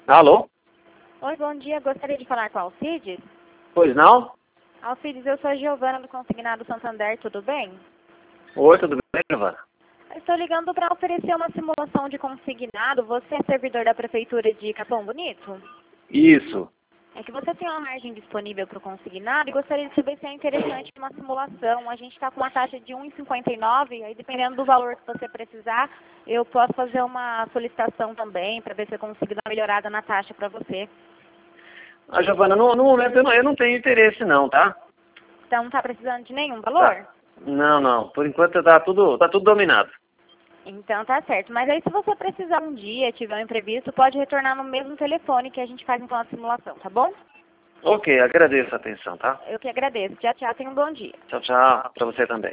Alô? Oi, bom dia. Gostaria de falar com a Alcides? Pois não? Alcides, eu sou a Giovana do Consignado Santander, tudo bem? Oi, tudo bem, Giovana? Eu estou ligando para oferecer uma simulação de consignado. Você é servidor da Prefeitura de Capão Bonito? Isso. É que você tem uma margem disponível para o consignado e gostaria de saber se é interessante uma simulação. A gente está com uma taxa de 1,59, aí dependendo do valor que você precisar, eu posso fazer uma solicitação também para ver se eu consigo dar uma melhorada na taxa para você. Giovana, no momento eu não tenho interesse não, tá? Então não está precisando de nenhum valor? Tá. Não. Por enquanto tá tudo dominado. Então tá certo. Mas aí se você precisar um dia, tiver um imprevisto, pode retornar no mesmo telefone que a gente faz então a simulação, tá bom? Ok, agradeço a atenção, tá? Eu que agradeço. Tchau, tchau. Tenha um bom dia. Tchau, pra você também.